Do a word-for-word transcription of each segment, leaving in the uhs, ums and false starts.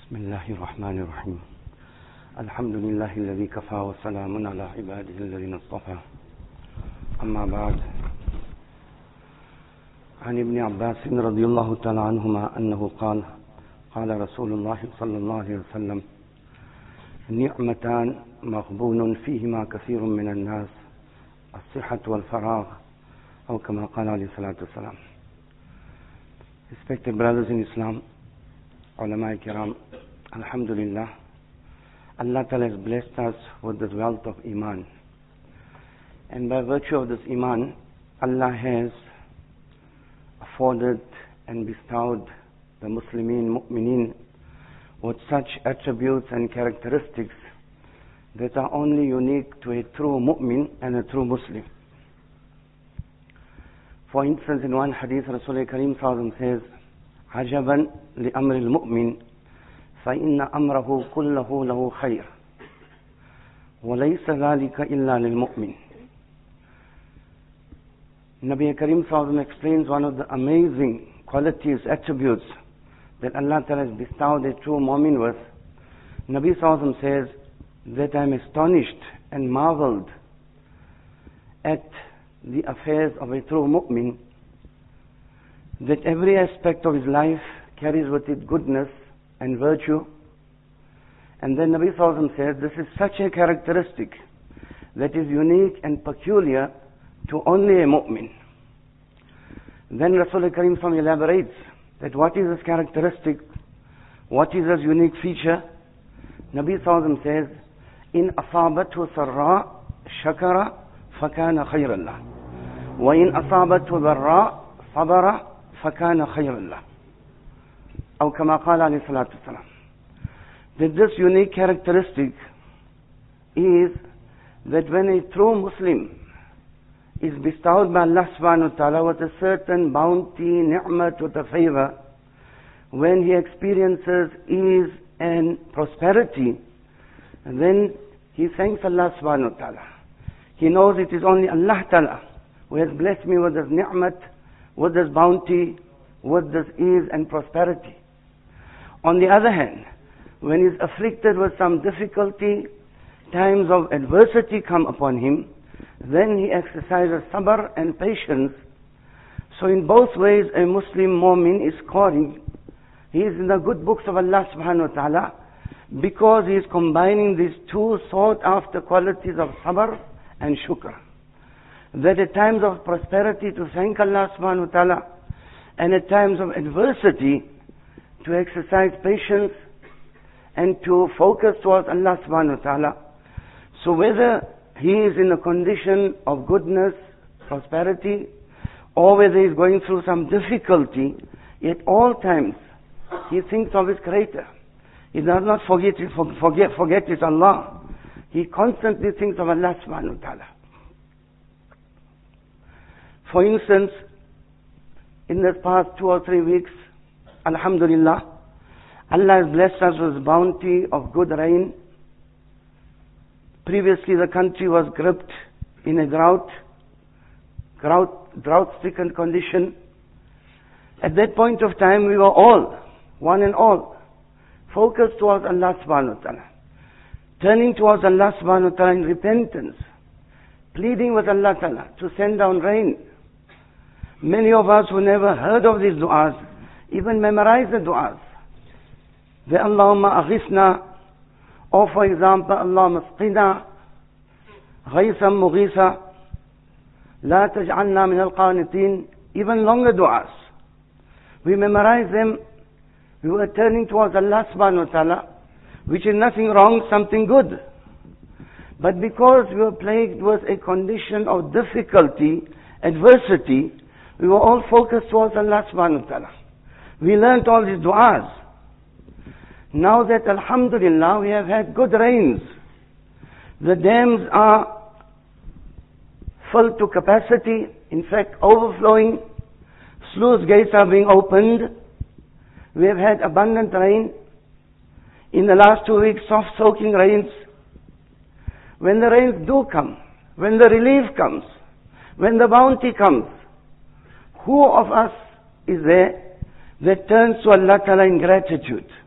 بسم الله الرحمن الرحيم الحمد لله الذي كفى وسلام على عباده الذين اصطفى أما بعد عن ابن عباس رضي الله تعالى عنهما أنه قال قال رسول الله صلى الله عليه وسلم نعمتان مغبون فيهما كثير من الناس الصحة والفراغ أو كما قال عليه الصلاة والسلام. Respected brothers in Islam, ulama kiram, alhamdulillah, Allah Ta'ala has blessed us with this wealth of iman, and by virtue of this iman, Allah has afforded and bestowed the Muslimin, mu'minin with such attributes and characteristics that are only unique to a true mu'min and a true Muslim. For instance, in one hadith, Rasulullah Kareem Sallallahu says, عجبا لأمر المؤمن فإن أمره كله له خير وليس ذلك إلا للمؤمن. Nabi Kareem Sallallahu explains one of the amazing qualities, attributes that Allah Ta'ala has bestowed a true mu'min with. Nabi Sallallahu says that I am astonished and marveled at the affairs of a true mu'min, that every aspect of his life carries with it goodness and virtue. And then Nabi Sallallahu says this is such a characteristic that is unique and peculiar to only a mu'min. Then Rasulullah Kareem Sallallahu elaborates that what is this characteristic, what is this unique feature. Nabi Sallallahu says, in asabatu sarra shakara fakana khayran lah, wa in asabatu dharra sabara fakana khayran lah. Aw kama qala alayhi salatu wasalam. That this unique characteristic is that when a true Muslim is bestowed by Allah subhanahu wa ta'ala with a certain bounty, ni'mat, with a favor, when he experiences ease and prosperity, then he thanks Allah subhanahu wa ta'ala. He knows it is only Allah ta'ala who has blessed me with this ni'mat, with this bounty, with this ease and prosperity. On the other hand, when he is afflicted with some difficulty, times of adversity come upon him, then he exercises sabr and patience. So in both ways a Muslim mu'min is scoring. He is in the good books of Allah subhanahu wa ta'ala because he is combining these two sought after qualities of sabr and shukr. That at times of prosperity to thank Allah subhanahu wa ta'ala, and at times of adversity to exercise patience and to focus towards Allah subhanahu wa ta'ala. So whether he is in a condition of goodness, prosperity, or whether he is going through some difficulty, at all times he thinks of his Creator. He does not forget it, forget, forget it Allah. He constantly thinks of Allah subhanahu wa ta'ala. For instance, in the past two or three weeks, alhamdulillah, Allah has blessed us with bounty of good rain. Previously the country was gripped in a drought, drought, drought-stricken condition. At that point of time we were all, one and all, focused towards Allah subhanahu wa ta'ala, turning towards Allah subhanahu wa ta'ala in repentance, pleading with Allah ta'ala to send down rain. Many of us who never heard of these du'as even memorize the du'as. The Allahumma aghisna, or for example, Allahumma asqina ghaysan mughisa, la taj'alna min al-qanitin, even longer du'as. We memorize them. We were turning towards Allah subhanahu wa ta'ala, which is nothing wrong, something good. But because we were plagued with a condition of difficulty, adversity, we were all focused towards Allah subhanahu wa ta'ala. We learnt all these du'as. Now that alhamdulillah we have had good rains, the dams are full to capacity, in fact overflowing, sluice gates are being opened, we have had abundant rain. In the last two weeks, soft soaking rains. When the rains do come, when the relief comes, when the bounty comes, who of us is there that turns to Allah Ta'ala in gratitude,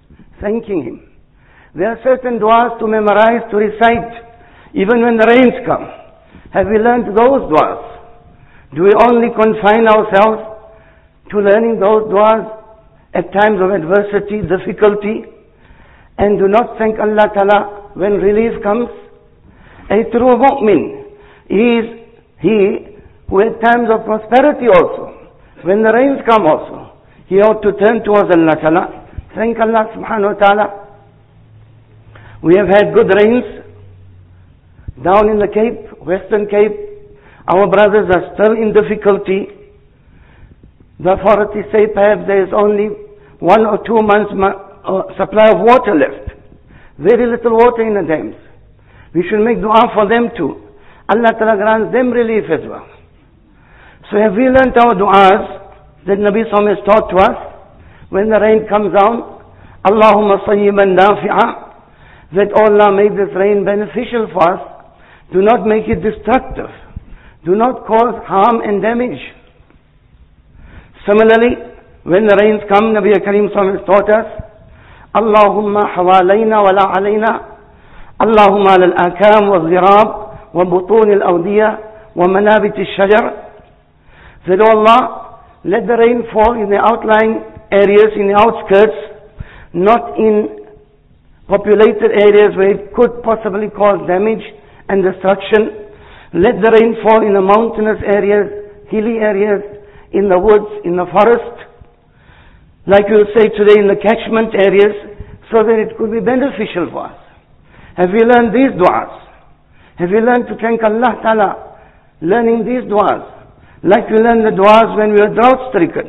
thanking Him. There are certain du'as to memorize, to recite, even when the rains come. Have we learned those du'as? Do we only confine ourselves to learning those du'as at times of adversity, difficulty, and do not thank Allah Ta'ala when relief comes? A true mu'min is he who at times of prosperity also, when the rains come also, he ought to turn towards Allah Ta'ala, thank Allah Subhanahu wa Ta'ala. We have had good rains down in the Cape, Western Cape. Our brothers are still in difficulty. The authorities say perhaps there is only one or two months uh, supply of water left. Very little water in the dams. We should make dua for them too. Allah Ta'ala grants them relief as well. So have we learnt our du'as that Nabi Sallallahu Alaihi Wasallam has taught to us when the rain comes down? Allahumma sayyiban nafi'a, that Allah make this rain beneficial for us. Do not make it destructive. Do not cause harm and damage. Similarly, when the rains come, Nabi Karim Sallallahu Alaihi Wasallam has taught us, Allahumma hawalayna wa la alayna, Allahumma ala al-akam wa al-zirab wa butun al-awdiyah wa manabit al-shajar. That Allah, let the rain fall in the outlying areas, in the outskirts, not in populated areas where it could possibly cause damage and destruction. Let the rain fall in the mountainous areas, hilly areas, in the woods, in the forest, like we will say today in the catchment areas, so that it could be beneficial for us. Have we learned these du'as? Have we learned to thank Allah Ta'ala, learning these du'as? Like we learned the du'as when we were drought stricken.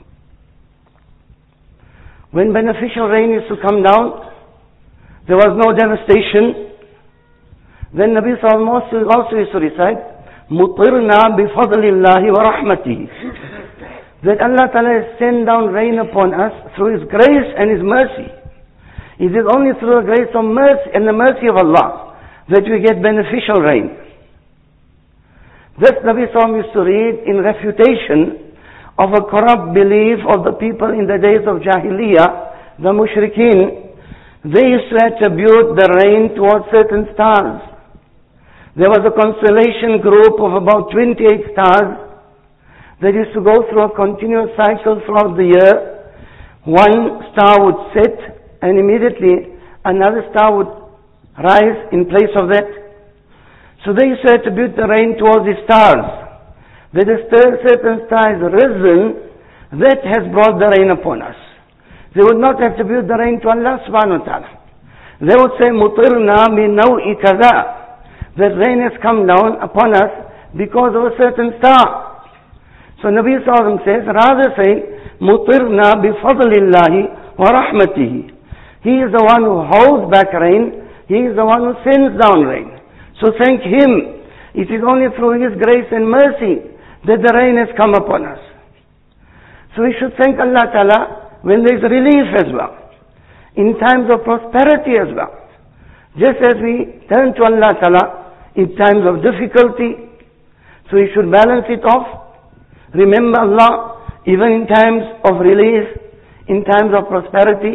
When beneficial rain used to come down, there was no devastation. Then Nabi Sallallahu Alaihi Wasallam also used to recite, Mutirna bi fadlillahi wa rahmatihi. That Allah Ta'ala has sent down rain upon us through His grace and His mercy. It is only through the grace of mercy and the mercy of Allah that we get beneficial rain. This Nabi Sallallahu Alaihi Wasallam used to read in refutation of a corrupt belief of the people in the days of Jahiliyyah, the Mushrikeen. They used to attribute the rain towards certain stars. There was a constellation group of about twenty-eight stars that used to go through a continuous cycle throughout the year. One star would set and immediately another star would rise in place of that. So they used to attribute the rain towards the stars. That a certain star has risen, that has brought the rain upon us. They would not attribute the rain to Allah Subhanahu wa Ta'ala. They would say, Mutirna min naw'i kaza. That rain has come down upon us because of a certain star. So Nabi Sallallahu Alaihi Wasallam says, rather say, Mutirna bi fadlillahi wa rahmatihi. He is the one who holds back rain. He is the one who sends down rain. So thank Him. It is only through His grace and mercy that the rain has come upon us. So we should thank Allah Ta'ala when there is relief as well, in times of prosperity as well. Just as we turn to Allah Ta'ala in times of difficulty, so we should balance it off. Remember Allah even in times of relief, in times of prosperity.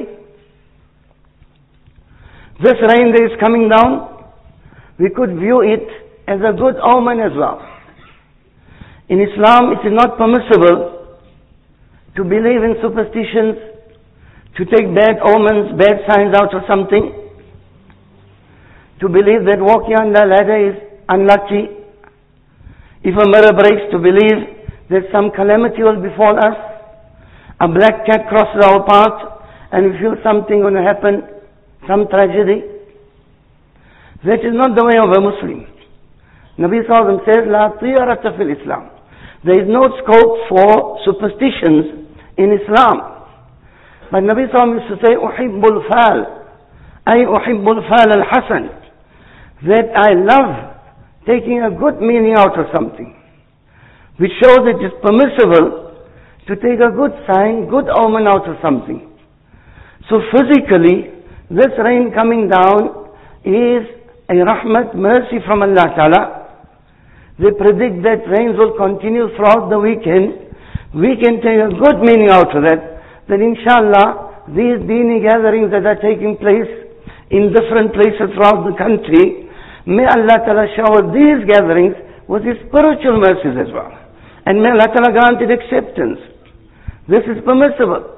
This rain that is coming down, we could view it as a good omen as well. In Islam, it is not permissible to believe in superstitions, to take bad omens, bad signs out of something, to believe that walking on the ladder is unlucky. If a mirror breaks, to believe that some calamity will befall us. A black cat crosses our path and we feel something going to happen, some tragedy. That is not the way of a Muslim. Nabi Sallallahu Alaihi Wasallam says, La tiyarata fil Islam. There is no scope for superstitions in Islam. But Nabi Sallallahu Alaihi Wasallam used to say, Uhibbul fal, ay uhibbul fal al-hasan. That I love taking a good meaning out of something, which shows it is permissible to take a good sign, good omen out of something. So physically, this rain coming down is a rahmat, mercy from Allah Ta'ala. They predict that rains will continue throughout the weekend. We can take a good meaning out of that, that inshallah these Dini gatherings that are taking place in different places throughout the country, may Allah Ta'ala shower these gatherings with His spiritual mercies as well. And may Allah Ta'ala grant it acceptance. This is permissible.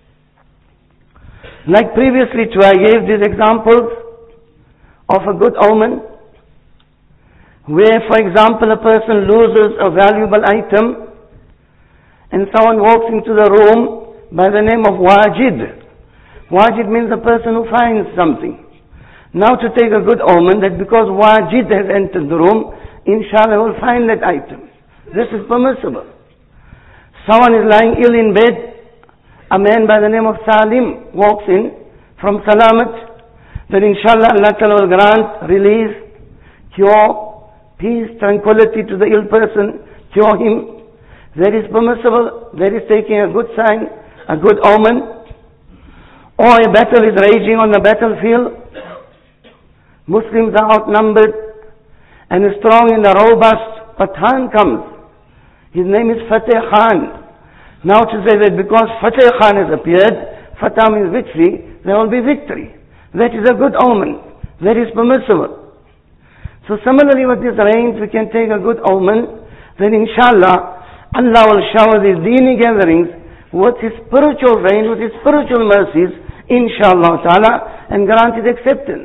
Like previously too, I gave these examples of a good omen, where, for example, a person loses a valuable item, and someone walks into the room by the name of Wajid. Wajid means a person who finds something. Now to take a good omen, that because Wajid has entered the room, inshallah will find that item. This is permissible. Someone is lying ill in bed, a man by the name of Salim walks in from Salamat, then inshallah Allah Ta'ala will grant release, cure, peace, tranquility to the ill person, cure him. That is permissible. That is taking a good sign, a good omen. Or a battle is raging on the battlefield. Muslims are outnumbered and a strong and a robust Pathan comes. His name is Fateh Khan. Now to say that because Fateh Khan has appeared, Fatah means victory, there will be victory. That is a good omen. That is permissible. So similarly with this rains, we can take a good omen, then inshallah, Allah will shower these Dini gatherings with His spiritual rain, with His spiritual mercies, inshallah ta'ala, and grant His acceptance.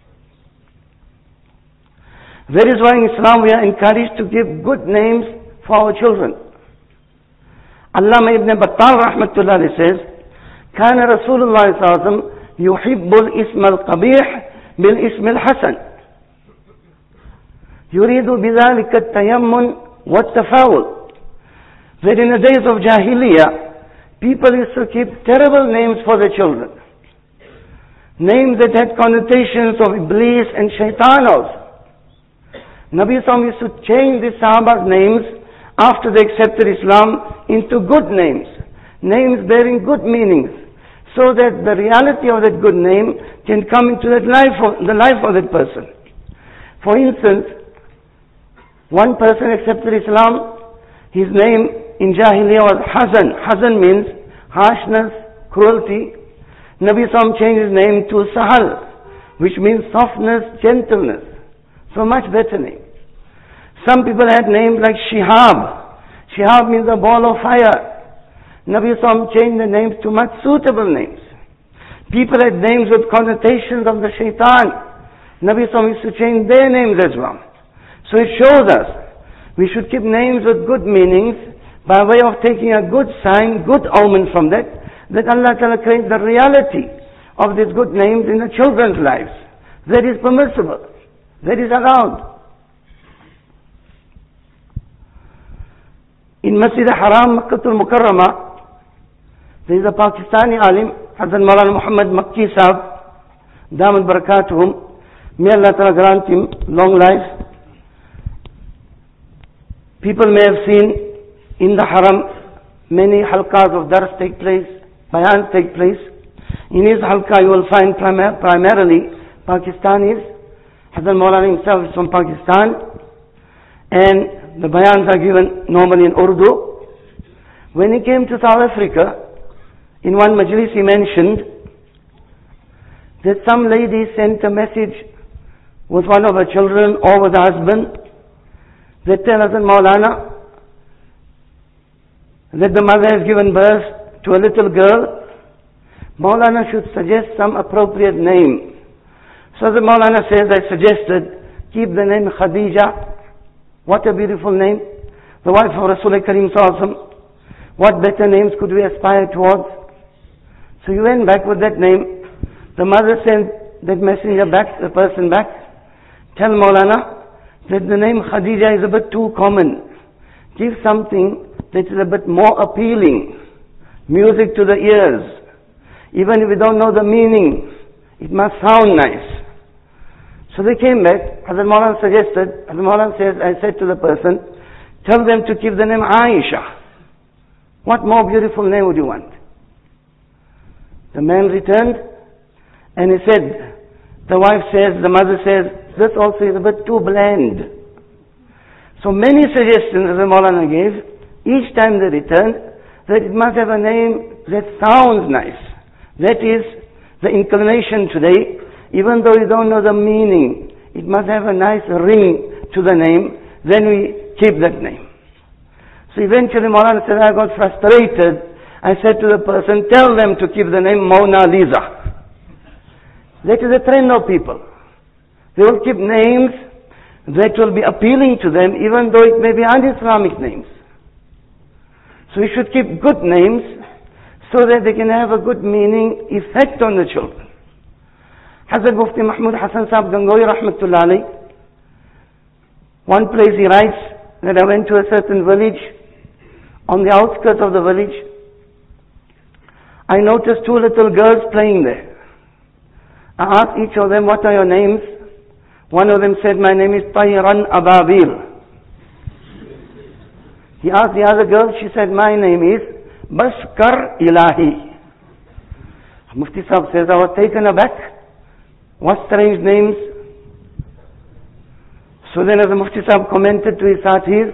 That is why in Islam we are encouraged to give good names for our children. Allama ibn Battal rahmatullah says, كان رسول الله صلى الله عليه وسلم يحب الاسم القبيح بالاسم الحسن يريد بذلك التيمن والتفاؤل. That in the days of Jahiliyyah, people used to keep terrible names for their children. Names that had connotations of Iblis and Shaitan also. Nabi Sallallahu used to change the Sahaba's names after they accepted Islam into good names, names bearing good meanings, so that the reality of that good name can come into that life of, the life of that person. For instance, one person accepted Islam, his name in Jahiliyyah was Hazan. Hazan means harshness, cruelty. Nabi Sallallahu changed his name to Sahal, which means softness, gentleness. So much better name. Some people had names like Shihab. Shihab means a ball of fire. Nabi Sallallahu changed the names to much suitable names. People had names with connotations of the shaitan. Nabi Sallallahu used to change their names as well. So it shows us we should keep names with good meanings by way of taking a good sign, good omen from that, that Allah Ta'ala creates the reality of these good names in the children's lives. That is permissible. That is allowed. In Masjid al-Haram, Makkatul Mukarramah, there is a Pakistani alim, Hazrat Maulana Muhammad Makki Sahab, Damat Barakatuhum. May Allah Ta'ala grant him long life. People may have seen in the Haram many halqas of dars take place, bayans take place. In his halqa you will find primar- primarily Pakistanis. Hazrat Maulana himself is from Pakistan, and the bayans are given normally in Urdu. When he came to South Africa, in one majlis he mentioned that some lady sent a message with one of her children or with her husband that tell Hazrat Maulana that the mother has given birth to a little girl. Maulana should suggest some appropriate name. So the Maulana says, I suggested, keep the name Khadija. What a beautiful name. The wife of Rasulullah Kareem Sallallahu Alaihi Wasallam. What better names could we aspire towards? So he went back with that name. The mother sent that messenger back, the person back. Tell Maulana that the name Khadija is a bit too common. Give something that is a bit more appealing. Music to the ears. Even if we don't know the meaning, it must sound nice. So they came back. Hazrat Maulana suggested, Hazrat Maulana says, I said to the person, tell them to keep the name Aisha. What more beautiful name would you want? The man returned and he said, the wife says, the mother says, this also is a bit too bland. So many suggestions Hazrat Maulana gave. Each time they returned, that it must have a name that sounds nice, That is the inclination today. Even though you don't know the meaning, it must have a nice ring to the name, then we keep that name. So eventually Maulana said, I got frustrated. I said to the person, tell them to keep the name Mona Lisa. That is a trend of people. They will keep names that will be appealing to them, even though it may be un-Islamic names. So we should keep good names so that they can have a good meaning, effect on the children. Hazrat Mufti Mahmud Hassan Sahib Gangohi Rahmatullah Alayh, one place he writes that I went to a certain village. On the outskirts of the village, I noticed two little girls playing there. I asked each of them, what are your names? One of them said, my name is Tayran Ababil. He asked the other girl, she said, my name is Bashkar Ilahi. Mufti Sahib says, I was taken aback. What strange names. So then as the Mufti Sahib commented to his Sathis,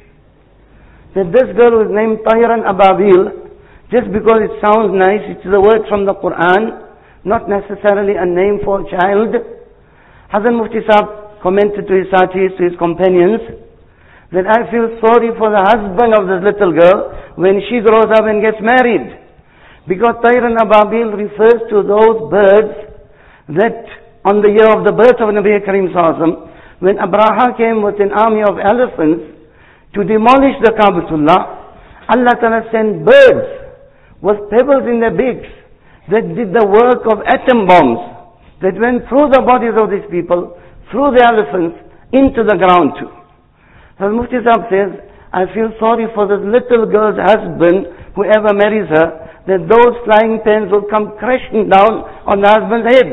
that this girl was named Tayran Ababil, just because it sounds nice, it's the word from the Quran, not necessarily a name for a child. Hazrat Mufti Sahib commented to his Sathis, to his companions, that I feel sorry for the husband of this little girl when she grows up and gets married. Because Tayran Ababil refers to those birds that on the year of the birth of Nabi Karim Sallallahu Alaihi Wasallam, when Abraha came with an army of elephants to demolish the Kaabatullah, Allah Ta'ala sent birds with pebbles in their beaks that did the work of atom bombs that went through the bodies of these people, through the elephants, into the ground too. So Mufti Sahib says, I feel sorry for this little girl's husband, whoever marries her, that those flying pens will come crashing down on the husband's head.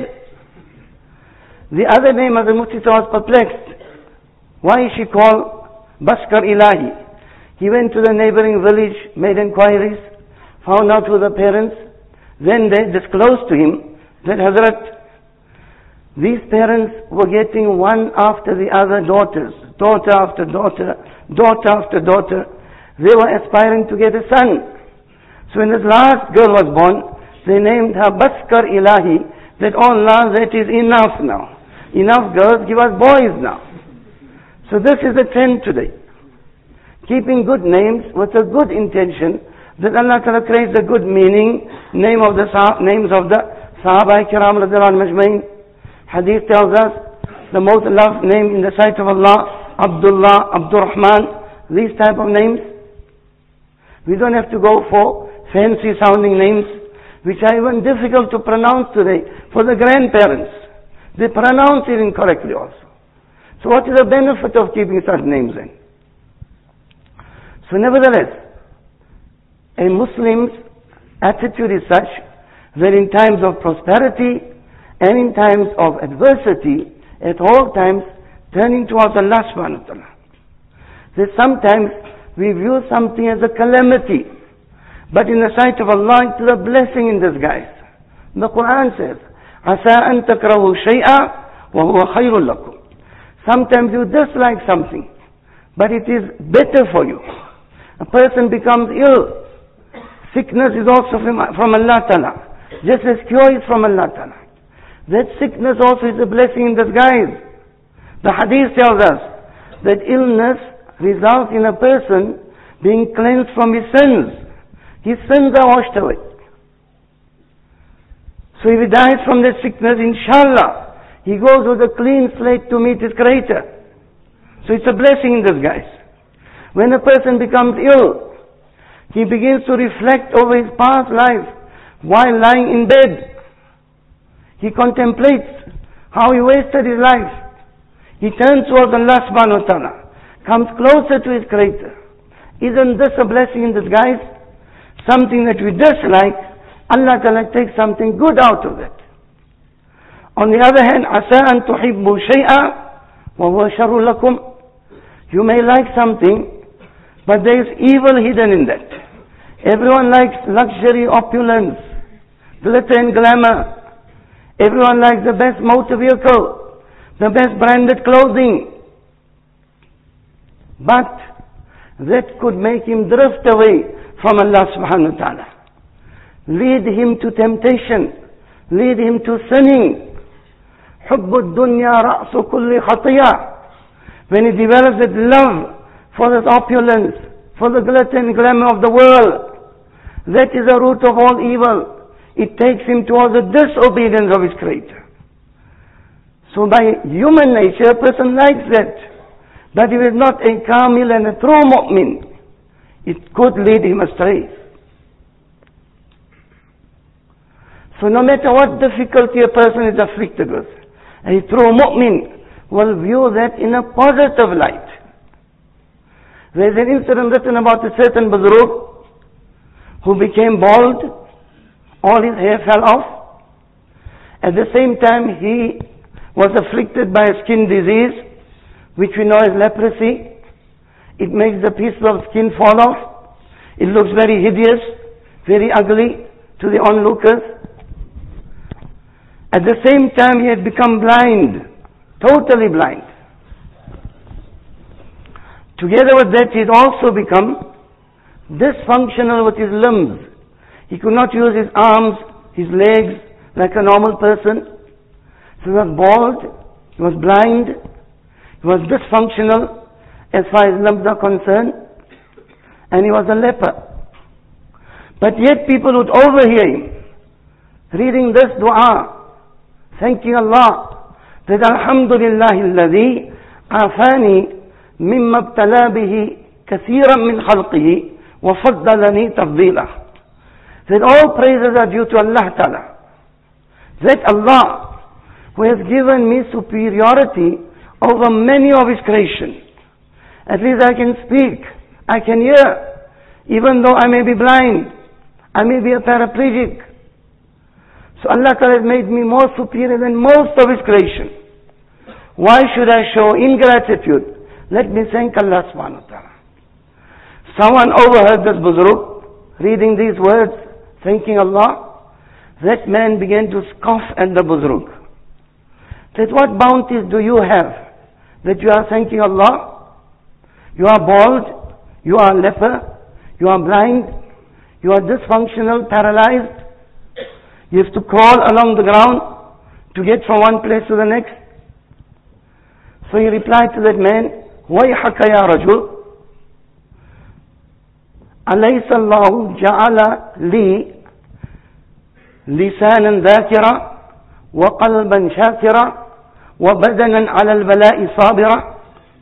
The other name of the Mufti Sahib was perplexed. Why is she called Bashkar Ilahi? He went to the neighboring village, made inquiries, found out who the parents. Then they disclosed to him that Hazrat, these parents were getting one after the other daughters, daughter after daughter, daughter after daughter. They were aspiring to get a son. So when this last girl was born, they named her Bashkar Ilahi, that oh Allah, that is enough now. Enough girls, give us boys now. So this is the trend today. Keeping good names with a good intention, that Allah Ta'ala creates a good meaning, name of the names of the Sahaba Kiram Radhiyallahu Anhum Ajmain. Hadith tells us the most loved name in the sight of Allah, Abdullah, Abdurrahman, these type of names. We don't have to go for fancy sounding names, which are even difficult to pronounce today for the grandparents. They pronounce it incorrectly also. So what is the benefit of keeping such names then? So nevertheless, a Muslim's attitude is such that in times of prosperity and in times of adversity, at all times turning towards Allah subhanahu wa ta'ala. That sometimes we view something as a calamity, but in the sight of Allah it is a blessing in disguise. The Quran says, عَسَىٰ أَن تَكْرَهُ شَيْئًا وَهُوَ خَيْرٌ لَكُمْ. Sometimes you dislike something, but it is better for you. A person becomes ill. Sickness is also from, from Allah Ta'ala, just as cure is from Allah Ta'ala. That sickness also is a blessing in disguise. The hadith tells us that illness results in a person being cleansed from his sins. His sins are washed away. So if he dies from that sickness, inshallah, he goes with a clean slate to meet his Creator. So it's a blessing in disguise. When a person becomes ill, he begins to reflect over his past life while lying in bed. He contemplates how he wasted his life. He turns towards Allah subhanahu wa ta'ala, comes closer to his Creator. Isn't this a blessing in disguise? Something that we dislike, Allah ta'ala takes something good out of it. On the other hand, عَسَىٰ أَن تُحِبُّوا شَيْئًا وَهُوَ شَرٌّ لَكُمْ. You may like something, but there is evil hidden in that. Everyone likes luxury, opulence, glitter and glamour. Everyone likes the best motor vehicle, the best branded clothing. But that could make him drift away from Allah subhanahu wa ta'ala. lead him to temptation, lead him to sinning. حب الدنيا رأس كل خطيئة. When he develops that love for this opulence, for the glitter and glamour of the world, that is the root of all evil. It takes him towards the disobedience of his Creator. So by human nature, a person likes that. But if he is not a kamil and a true mu'min, it could lead him astray. So no matter what difficulty a person is afflicted with, a true mu'min will view that in a positive light. There is an incident written about a certain Buzruk who became bald, all his hair fell off. At the same time he was afflicted by a skin disease, which we know as leprosy. It makes the pieces of skin fall off. It looks very hideous, very ugly to the onlookers. At the same time he had become blind, totally blind. Together with that he had also become dysfunctional with his limbs. He could not use his arms, his legs like a normal person. So he was bald, he was blind, he was dysfunctional as far as limbs are concerned, and he was a leper. But yet people would overhear him reading this dua, thanking Allah that Alhamdulillahi alladhi afani mimma ibtala bihi kathiran min khalqihi wa faddalani tafdeelah. That all praises are due to Allah Ta'ala. That Allah, who has given me superiority over many of His creation. At least I can speak, I can hear, even though I may be blind, I may be a paraplegic. So Allah Ta'ala has made me more superior than most of His creation. Why should I show ingratitude? Let me thank Allah Subhanahu Wa Ta'ala. Someone overheard this Buzruk reading these words, thanking Allah. That man began to scoff at the Buzruk. That what bounties do you have that you are thanking Allah? You are bald, you are leper, you are blind, you are dysfunctional, paralyzed. You have to crawl along the ground to get from one place to the next. So he replied to that man, وَيْحَكَ يَا رَجُلُ أَلَيْسَ اللَّهُ جَعَلَ لِي لِسَانًا ذَاكِرًا وَقَلْبًا شَاكِرًا وَبَدَنًا عَلَى الْبَلَاءِ صَابِرًا.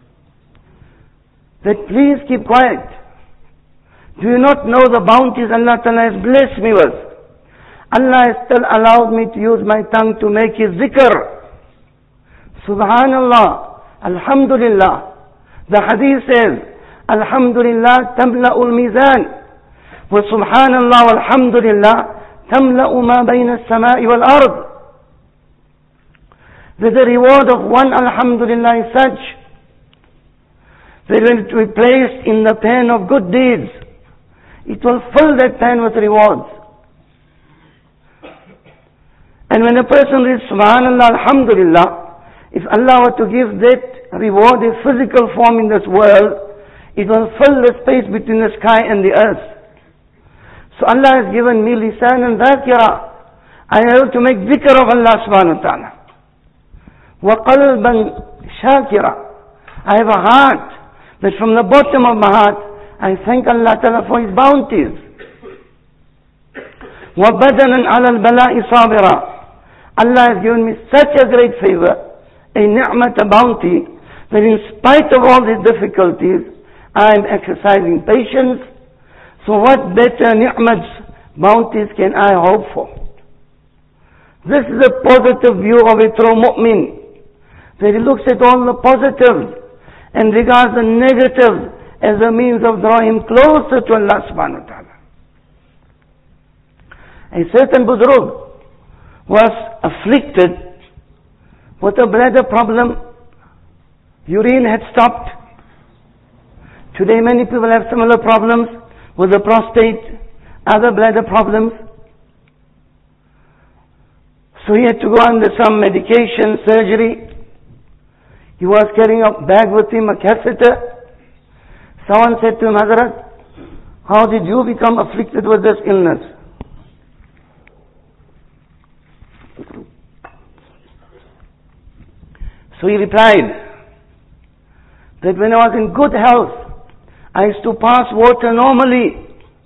That please keep quiet. Do you not know the bounties Allah Ta'ala has blessed me with? Allah has still allowed me to use my tongue to make His zikr. Subhanallah, Alhamdulillah. The hadith says, Alhamdulillah tamla'ul mizan. Wa subhanallah walhamdulillah tamla'u ma bayna as-sama'i wal ard. That the reward of one Alhamdulillah is such that when it will be placed in the pen of good deeds, it will fill that pen with rewards. And when a person reads Subhanallah, Alhamdulillah, if Allah were to give that reward a physical form in this world, it will fill the space between the sky and the earth. So Allah has given me lisan and dhakira. I have to make dhikr of Allah subhanahu wa ta'ala. Wa qalban shakira. I have a heart that from the bottom of my heart I thank Allah ta'ala for His bounties. Wa badanan ala al-bala'i sabira. Allah has given me such a great favor, a ni'mat, a bounty, that in spite of all these difficulties, I am exercising patience. So what better ni'mats, bounties can I hope for? This is a positive view of a true mu'min. That he looks at all the positives and regards the negatives as a means of drawing him closer to Allah subhanahu wa ta'ala. A certain Buzruk was afflicted with a bladder problem. Urine had stopped. Today many people have similar problems with the prostate, other bladder problems. So he had to go under some medication, surgery. He was carrying a bag with him, a catheter. Someone said to him, Hazrat, how did you become afflicted with this illness? So he replied that when I was in good health, I used to pass water normally.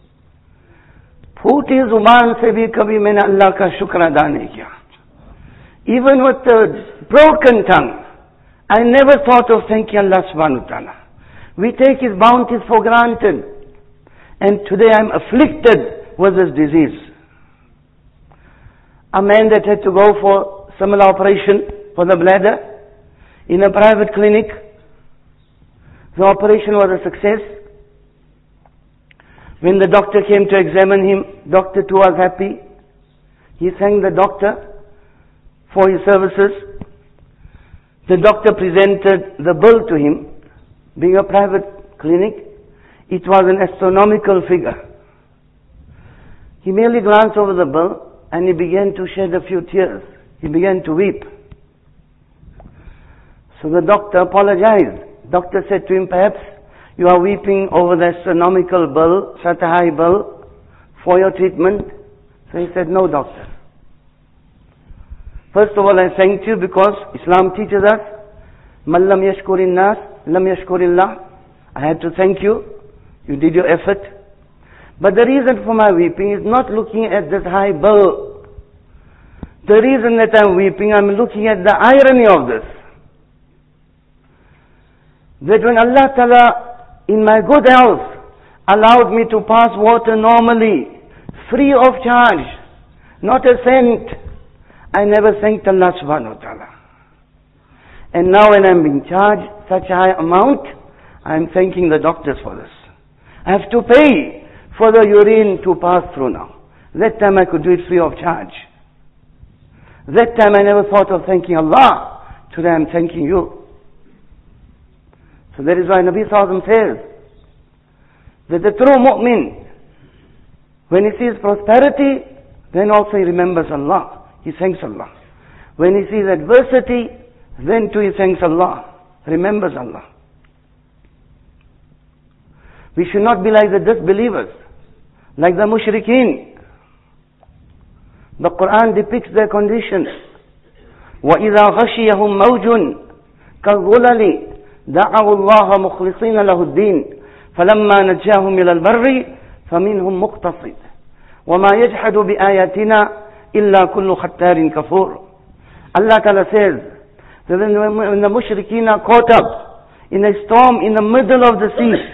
फूटी जुबान से भी कभी मैंने अल्लाह का शुक्र अदा नहीं किया. Even with the broken tongue, I never thought of thanking Allah subhanahu wa ta'ala. We take His bounties for granted. And today I am afflicted with this disease. A man that had to go for similar operation for the bladder in a private clinic. The operation was a success. When the doctor came to examine him, doctor too was happy. He thanked the doctor for his services. The doctor presented the bill to him. Being a private clinic, it was an astronomical figure. He merely glanced over the bill and he began to shed a few tears. He began to weep. So the doctor apologized. Doctor said to him, perhaps you are weeping over the astronomical bill, such a high bill, for your treatment. So he said, no, doctor. First of all, I thank you because Islam teaches us, Man lam yashkurin nas, lam yashkurillah. I had to thank you. You did your effort. But the reason for my weeping is not looking at this high bill. The reason that I'm weeping, I'm looking at the irony of this. That when Allah Ta'ala, in my good health, allowed me to pass water normally, free of charge, not a cent, I never thanked Allah subhanahu wa ta'ala. And now when I'm being charged such a high amount, I'm thanking the doctors for this. I have to pay for the urine to pass through now. That time I could do it free of charge. That time I never thought of thanking Allah. Today I'm thanking you. So that is why Nabi Sallallahu Alaihi Wasallam says that the true mu'min, when he sees prosperity, then also he remembers Allah. He thanks Allah. When he sees adversity, then too he thanks Allah, remembers Allah. We should not be like the disbelievers, like the mushrikeen. The Quran depicts their condition. وَإِذَا غَشِيَهُمْ مَوْجٌ كَالظُّلَلِ دعوا الله مخلصين له الدين فلما نجاهم إلى البر فمنهم مقتصد وما يجحد بآياتنا إلا كل ختار كفور. Allah Ta'ala says that when the mushrikeen are caught up in a storm in the middle of the sea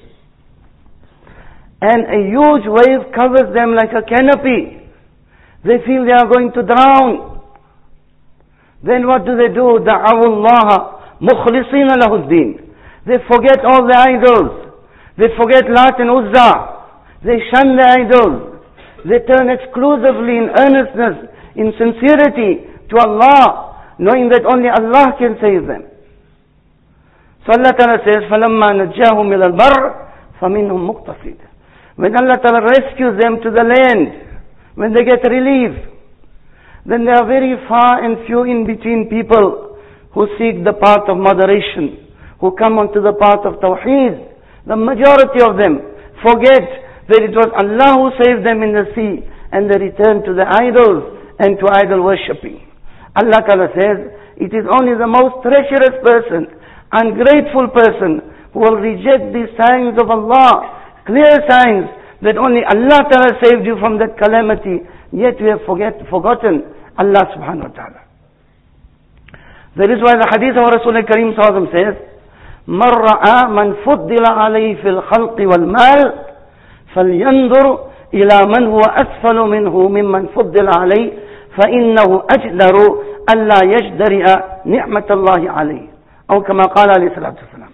and a huge wave covers them like a canopy, they feel they are going to drown. Then what do they do? دعوا الله مخلصين له الدين. They forget all the idols. They forget Lat and Uzza. They shun the idols. They turn exclusively in earnestness, in sincerity to Allah, knowing that only Allah can save them. So Allah Ta'ala says, فَلَمَّا نَجَّاهُمْ إِلَى الْبَرِّ فَمِنْهُمْ مُقْتَصِدٌ. When Allah Ta'ala rescues them to the land, when they get relief, then there are very far and few in between people who seek the path of moderation, who come onto the path of Tawheed. The majority of them forget that it was Allah who saved them in the sea, and they return to the idols and to idol worshipping. Allah Ta'ala says, it is only the most treacherous person, ungrateful person, who will reject these signs of Allah, clear signs that only Allah Ta'ala saved you from that calamity, yet we have forget, forgotten Allah Subhanahu wa Ta'ala. That is why the hadith of Rasulullah Kareem Sallallahu Alaihi Wasallam says, مَنْ رَأَى مَنْ فُضِّلَ عَلَيْهِ فِي الْخَلْقِ وَالْمَالِ فَلْيَنْظُرْ إِلَى مَنْ هُوَ أَسْفَلُ مِنْهُ مِمَّنْ فُضِّلَ عَلَيْهِ فَإِنَّهُ أَجْدَرُ أَلَّا يَجْدَرِئَ نِعْمَةَ اللَّهِ عَلَيْهِ أو كما قال عليه الصلاة والسلام.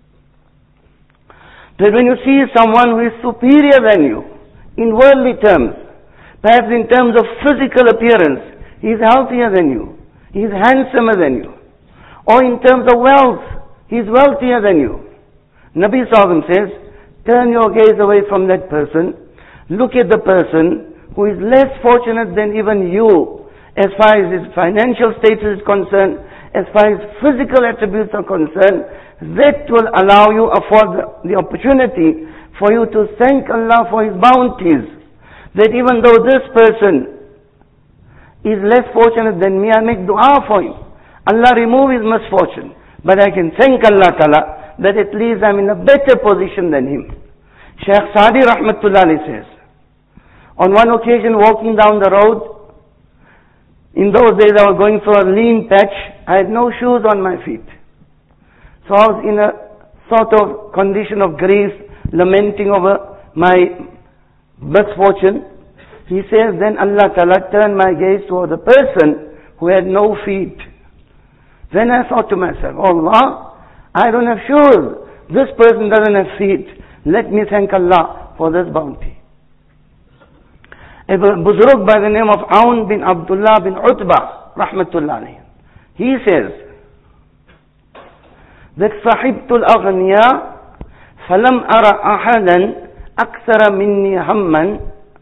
That when you see someone who is superior than you, in worldly terms, perhaps in terms of physical appearance, he is healthier than you, he is handsomer than you. Or in terms of wealth, he is wealthier than you. Nabi Sallallahu Alaihi Wasallam says, turn your gaze away from that person. Look at the person who is less fortunate than even you, as far as his financial status is concerned, as far as physical attributes are concerned. That will allow you, afford the, the opportunity for you to thank Allah for His bounties. That even though this person is less fortunate than me, I make dua for him. Allah remove his misfortune. But I can thank Allah Ta'ala that at least I'm in a better position than him. Shaykh Sadi Rahmatullah says, on one occasion walking down the road, in those days I was going through a lean patch, I had no shoes on my feet. So I was in a sort of condition of grief, lamenting over my misfortune. He says, then Allah Ta'ala turned my gaze toward the person who had no feet. Then I thought to myself, oh Allah, I don't have shoes. This person doesn't have feet. Let me thank Allah for this bounty. A Buzurg by the name of Aun bin Abdullah bin Utbah, Rahmatullah alayhi, he says that صحبت الأغنياء فلم أرى أحدا أكثر مني همًا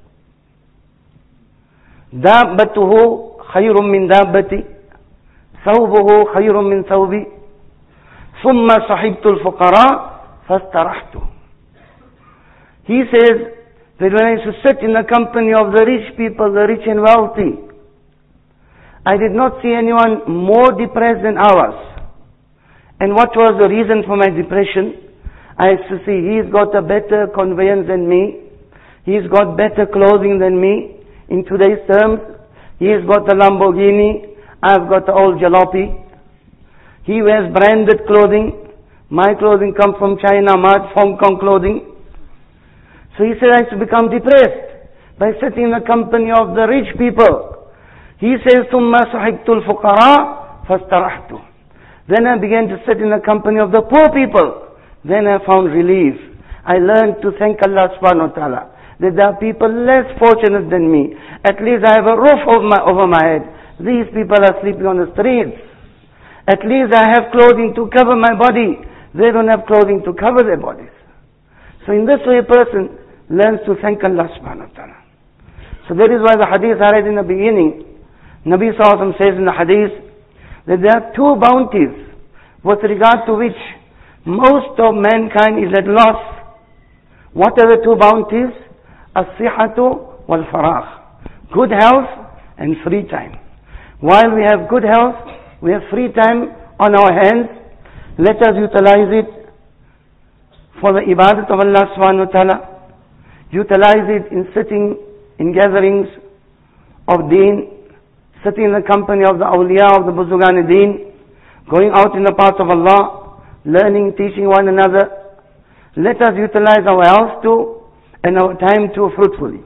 دابته خير من دابتي ثوبه خير من ثوبي ثم صحبت الفقراء فاسترحت. He says that when I used to sit in the company of the rich people, the rich and wealthy, I did not see anyone more depressed than ours. And what was the reason for my depression? I used to see he's got a better conveyance than me, he's got better clothing than me. In today's terms, he's got a Lamborghini, I've got the old jalopy. He wears branded clothing, my clothing comes from China, Mart, Hong Kong clothing. So he said I used to become depressed by sitting in the company of the rich people. He says, ثُمَّ صَحِبْتُ الْفُقَرَاءَ فَاسْتَرَحْتُ. Then I began to sit in the company of the poor people. Then I found relief. I learned to thank Allah subhanahu wa ta'ala that there are people less fortunate than me. At least I have a roof over my, over my head. These people are sleeping on the streets. At least I have clothing to cover my body. They don't have clothing to cover their bodies. So in this way a person learns to thank Allah subhanahu wa ta'ala. So that is why the hadith I read in the beginning, Nabi Sallallahu Alaihi Wasallam says in the hadith that there are two bounties with regard to which most of mankind is at loss. What are the two bounties? As-sihatu wal-faragh. Good health and free time. While we have good health, we have free time on our hands. Let us utilize it for the ibadat of Allah subhanahu wa ta'ala. Utilize it in sitting in gatherings of deen, sitting in the company of the awliya of the Buzurgan deen, going out in the path of Allah, learning, teaching one another. Let us utilize our health too and our time too fruitfully.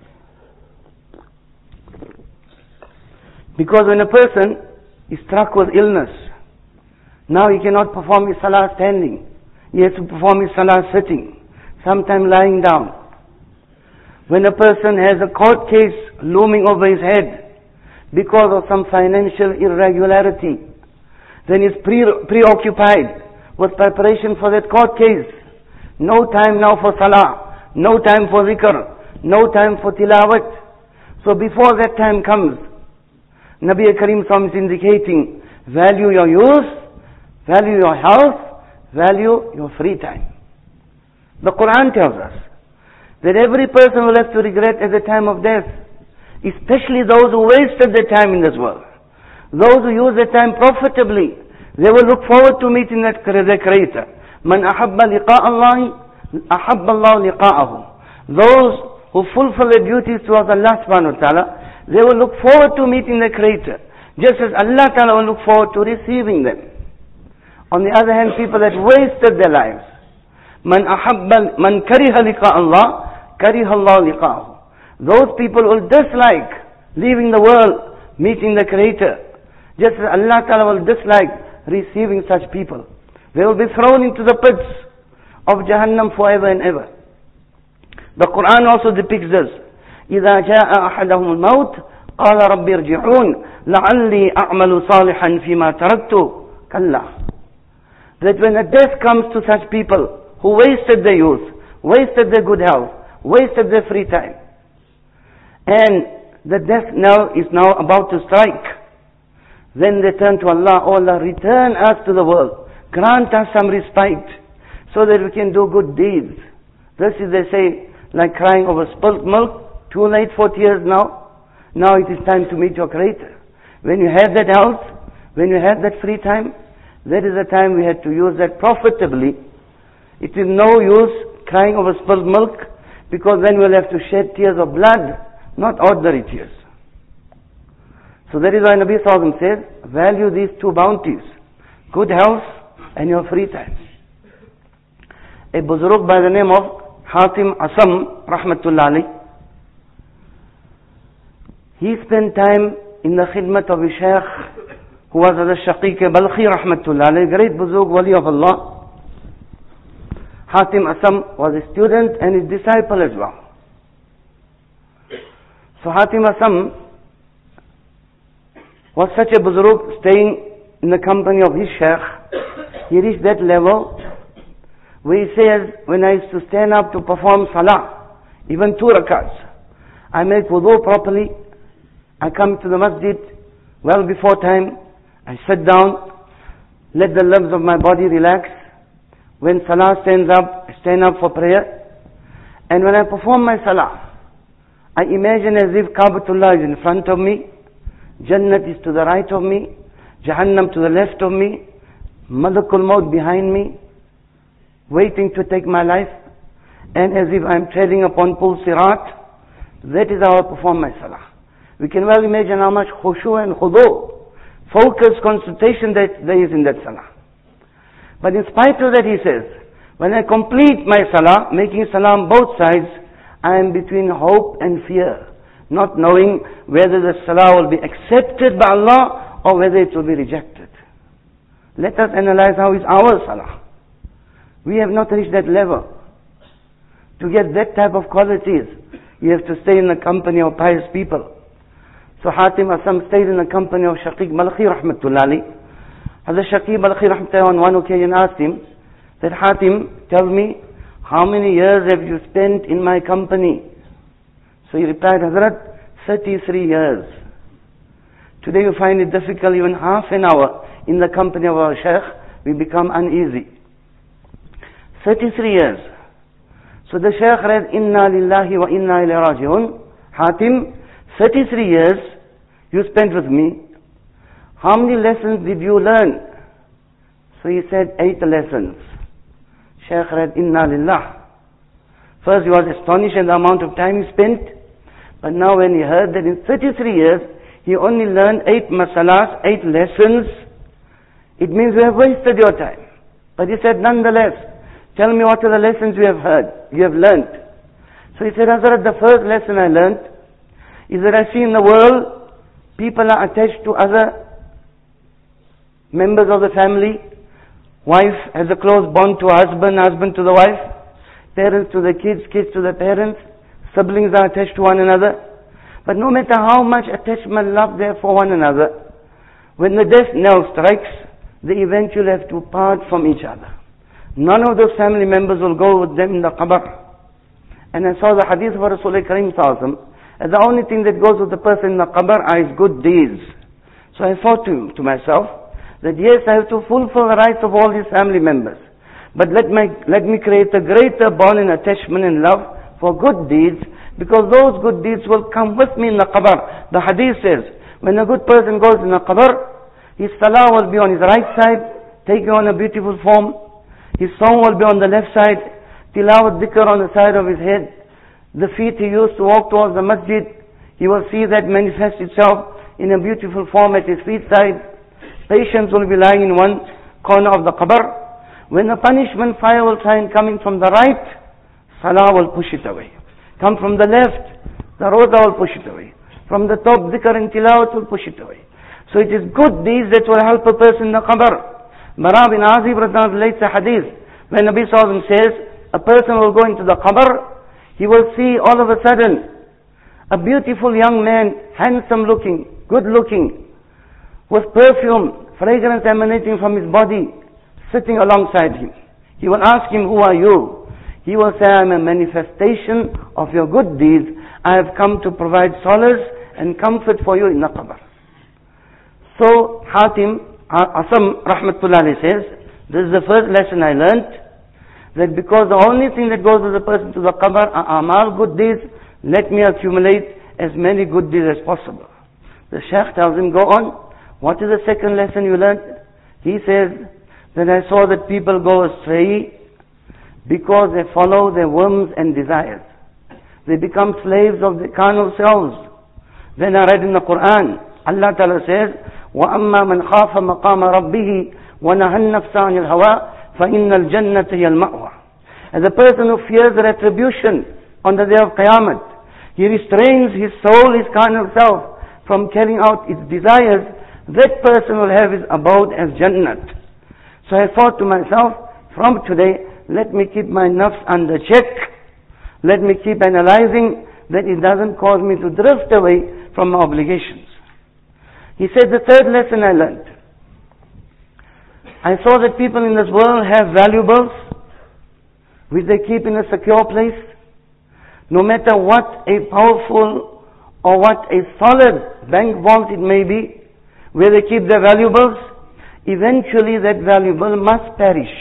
Because when a person is struck with illness, now he cannot perform his salah standing. He has to perform his salah sitting, sometimes lying down. When a person has a court case looming over his head because of some financial irregularity, then he's pre- preoccupied with preparation for that court case. No time now for salah. No time for zikr, no time for tilawat. So before that time comes, Nabi Karim Sallallahu Alaihi Wasallam is indicating, value your youth, value your health, value your free time. The Quran tells us that every person will have to regret at the time of death, especially those who wasted their time in this world. Those who use their time profitably, they will look forward to meeting that, their Creator. Man ahabba liqa Allah, ahabba Allah liqa'ahu. Those who fulfill their duties towards Allah subhanahu wa ta'ala, they will look forward to meeting the Creator, just as Allah ta'ala will look forward to receiving them. On the other hand, people that wasted their lives, man ahabba, man kariha liqa Allah, kariha Allah liqa'ahu. Those people will dislike leaving the world, meeting the Creator, just as Allah ta'ala will dislike receiving such people. They will be thrown into the pits of Jahannam forever and ever. The Quran also depicts this. إِذَا جَاءَ أَحَدَهُمُ الْمَوْتِ قَالَ رَبِّ ارْجِعُونَ لَعَلِّي أَعْمَلُ صَالِحًا فِي مَا تَرَكْتُ كَلَّا. That when a death comes to such people who wasted their youth, wasted their good health, wasted their free time, and the death now is now about to strike, then they turn to Allah, oh Allah, return us to the world, grant us some respite, so that we can do good deeds. This is, they say, like crying over spilt milk, too late for tears now. Now it is time to meet your Creator. When you have that health, When we had that free time, that is the time we had to use that profitably. It is no use crying over spilled milk, because then we'll have to shed tears of blood, not ordinary tears. So that is why Nabi Sallallahu Alaihi Wasallam says, value these two bounties, good health and your free time. A Buzurg by the name of Hatim Asam, Rahmatullah Alayh, he spent time in the khidmat of his Shaykh, who was the Shaqiq Balkhi, Rahmatullah Alayh, great Buzurg Wali of Allah. Hatim Asam was a student and his disciple as well. So Hatim Asam was such a Buzurg, staying in the company of his Shaykh. He reached that level where he says, when I used to stand up to perform Salah, even two rakats, I make wudu properly, I come to the masjid well before time, I sit down, let the limbs of my body relax. When Salah stands up, I stand up for prayer. And when I perform my Salah, I imagine as if Kaabatullah is in front of me, Jannat is to the right of me, Jahannam to the left of me, Malakul Maut behind me, waiting to take my life, and as if I'm treading upon Pul Sirat. That is how I perform my Salah. We can well imagine how much khushu and khudu, focus, concentration that there is in that Salah. But in spite of that, he says, when I complete my Salah, making Salah on both sides, I am between hope and fear, not knowing whether the Salah will be accepted by Allah or whether it will be rejected. Let us analyze how is our Salah. We have not reached that level. To get that type of qualities, you have to stay in the company of pious people. So Hatim Asam stayed in the company of Shaqiq Balkhi, Rahmatullah Alayh. Hazrat Shaqiq Balkhi, Rahmatullah, on one occasion asked him that, Hatim, tell me, how many years have you spent in my company? So he replied, Hazrat, thirty-three years. Today you find it difficult, even half an hour in the company of our Shaykh, we become uneasy. thirty-three years. So the Shaykh read, Inna lillahi wa inna ilayhi raji'un. Hatim, thirty-three years you spent with me. How many lessons did you learn? So he said, eight lessons. Shaykh read, Inna lillah. First he was astonished at the amount of time he spent. But now when he heard that in thirty-three years, he only learned eight masalas, eight lessons, it means you have wasted your time. But he said, nonetheless, tell me what are the lessons you have heard, you have learned. So he said, Hazrat, the first lesson I learned is that I see in the world, people are attached to other members of the family. Wife has a close bond to husband, husband to the wife, parents to the kids, kids to the parents, siblings are attached to one another. But no matter how much attachment, love there for one another, when the death knell strikes, they eventually have to part from each other. None of those family members will go with them in the qabr. And I saw the hadith of Rasulullah Kareem Sallallahu Alaihi Wasallam, and the only thing that goes with the person in the qabr are his good deeds. So I thought to, to myself, that yes, I have to fulfill the rights of all these family members. But let, my, let me create a greater bond and attachment and love for good deeds, because those good deeds will come with me in the qabr. The hadith says, when a good person goes in the qabr, his salah will be on his right side, taking on a beautiful form. His song will be on the left side, tilawat dhikr on the side of his head. The feet he used to walk towards the masjid, he will see that manifest itself in a beautiful form at his feet side. Patients will be lying in one corner of the qabr. When the punishment fire will try and coming from the right, salah will push it away. Come from the left, the roza will push it away. From the top, dhikr and tilawat will push it away. So it is good deeds that will help a person in the qabr. Bara bin Azib relates a hadith when Nabi Sallallahu Alaihi Wasallam says, a person will go into the qabr, he will see all of a sudden a beautiful young man, handsome looking, good looking, with perfume, fragrance emanating from his body, sitting alongside him. He will ask him, who are you? He will say, I am a manifestation of your good deeds. I have come to provide solace and comfort for you in the qabr. So Hatim Asam Rahmatullah Alayh says, this is the first lesson I learnt, that because the only thing that goes with a person to the qabr are amal, good deeds, let me accumulate as many good deeds as possible. The Shaykh tells him, go on, What is the second lesson you learned? He says, that I saw that people go astray because they follow their whims and desires. They become slaves of their carnal selves. Then I read in the Quran, Allah Ta'ala says, وَأَمَّا مَنْ خَافَ مَقَامَ رَبِّهِ وَنَهَى النَّفْسَ عَنِ الْهَوَىٰ فَإِنَّ الْجَنَّةَ هِيَ الْمَأْوَىٰ. As a person who fears retribution on the day of Qiyamah, he restrains his soul, his carnal self, from carrying out its desires. That person will have his abode as Jannat. So I thought to myself, from today, let me keep my nafs under check. Let me keep analyzing that it doesn't cause me to drift away from my obligations. He said the third lesson I learned. I saw that people in this world have valuables which they keep in a secure place. No matter what a powerful or what a solid bank vault it may be, where they keep their valuables, eventually that valuable must perish.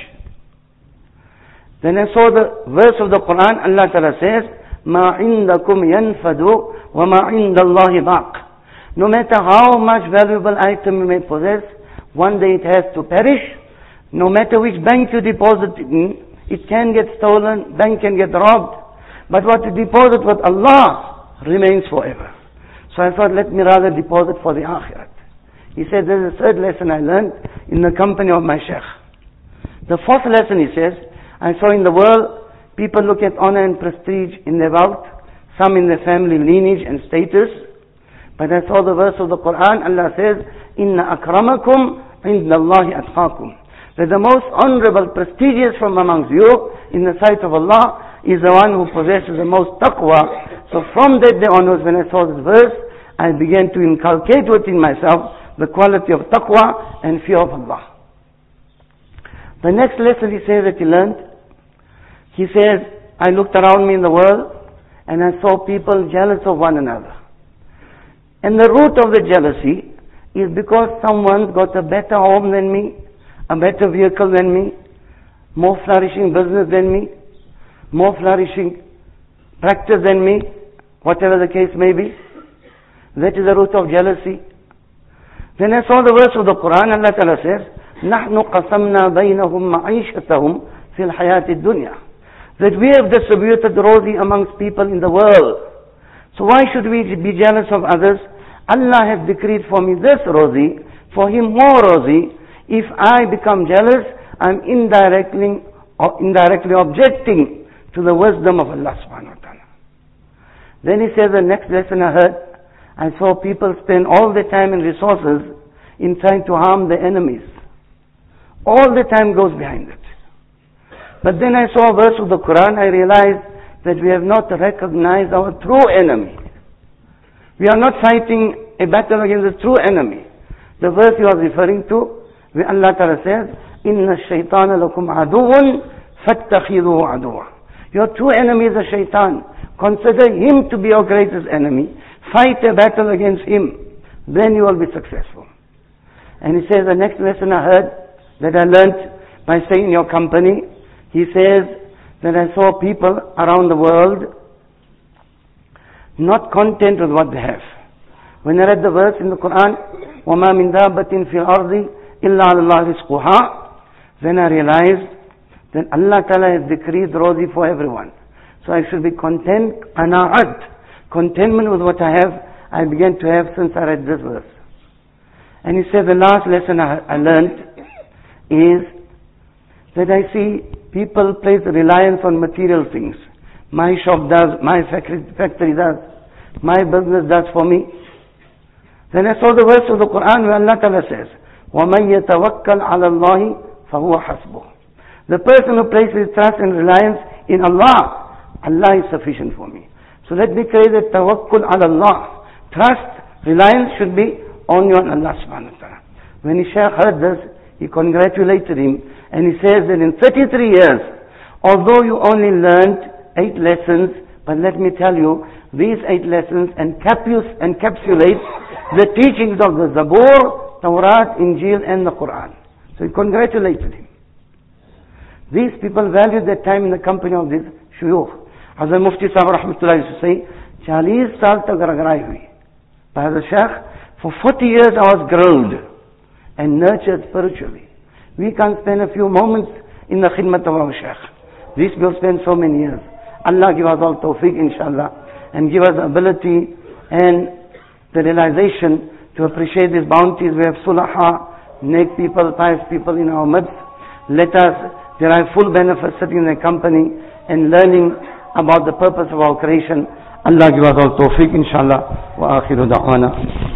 Then I saw the verse of the Quran, Allah Ta'ala says, مَا عِنْدَكُمْ يَنْفَدُ وَمَا عِنْدَ اللَّهِ بَاقٍ. No matter how much valuable item you may possess, one day it has to perish. No matter which bank you deposit it in, it can get stolen, bank can get robbed. But what you deposit with Allah remains forever. So I thought, let me rather deposit for the Akhirat. He said, this is the third lesson I learned in the company of my Shaykh. The fourth lesson, he says, I saw in the world, people look at honor and prestige in their wealth, some in their family lineage and status. But I saw the verse of the Quran, Allah says, Inna akramakum inda Allahi atqakum. That the most honorable, prestigious from amongst you, in the sight of Allah, is the one who possesses the most taqwa. So from that day onwards, when I saw this verse, I began to inculcate within myself the quality of taqwa and fear of Allah. The next lesson he says that he learned, he says, I looked around me in the world and I saw people jealous of one another. And the root of the jealousy is because someone's got a better home than me, a better vehicle than me, more flourishing business than me, more flourishing practice than me, whatever the case may be. That is the root of jealousy. Then I saw the verse of the Quran, Allah Ta'ala says, نَحْنُ قَسَمْنَا بَيْنَهُمْ مَعِيشَتَهُمْ فِي الْحَيَاةِ الدُّنْيَا. That we have distributed rosy amongst people in the world. So why should we be jealous of others? Allah has decreed for me this rosy, for him more rosy. If I become jealous, I'm indirectly, or indirectly objecting to the wisdom of Allah subhanahu wa ta'ala. Then he says, the next lesson I heard, I saw people spend all the time and resources in trying to harm their enemies. All the time goes behind it. But then I saw a verse of the Quran, I realized that we have not recognized our true enemy. We are not fighting a battle against the true enemy. The verse he was referring to, where Allah Ta'ala says, إِنَّ الشَّيْطَانَ لَكُمْ عَدُوٌ فَاتَّخِذُوهُ عَدُوًا. Your true enemy is the shaitan. Consider him to be your greatest enemy. Fight a battle against him. Then you will be successful. And he says, the next lesson I heard, that I learned by staying in your company, he says that I saw people around the world not content with what they have. When I read the verse in the Quran, وَمَا مِن دَابَّةٍ فِي الْأَرْضِ إِلَّا عَلَى اللَّهِ رِزْقُهَا, then I realized that Allah Ta'ala has decreed rosy for everyone. So I should be content, qana'at, contentment with what I have, I began to have since I read this verse. And he said the last lesson I, I learned is that I see people place reliance on material things. My shop does, my factory, factory does, my business does for me. Then I saw the verse of the Quran where Allah Ta'ala says, وَمَنْ يَتَوَكَّلْ عَلَى اللَّهِ فَهُوَ حَسْبُهُ. The person who places trust and reliance in Allah, Allah is sufficient for me. So let me create a tawakkul ala Allah. Trust, reliance should be only on Allah subhanahu wa ta'ala. When his Shaykh heard this, he congratulated him and he says that in thirty-three years, although you only learned eight lessons, but let me tell you, these eight lessons encapsulate the teachings of the Zabur, Tawrat, Injil and the Quran. So he congratulated him. These people valued their time in the company of these shuyukh. Hazrat Mufti Sahib Rahmatullah used to say, चालीस साल तक रगड़ाई हुई by the Shaykh For forty years I was groomed and nurtured spiritually. We can't spend a few moments in the khidmat of our Shaykh. This will spend so many years. Allah give us all tawfiq, inshallah, and give us the ability and the realization to appreciate these bounties. We have sulaha, neck people, pious people in our midst. Let us derive full benefit sitting in their company and learning about the purpose of our creation. Allah give us all tawfiq, inshallah. Wa akhiru da'wana.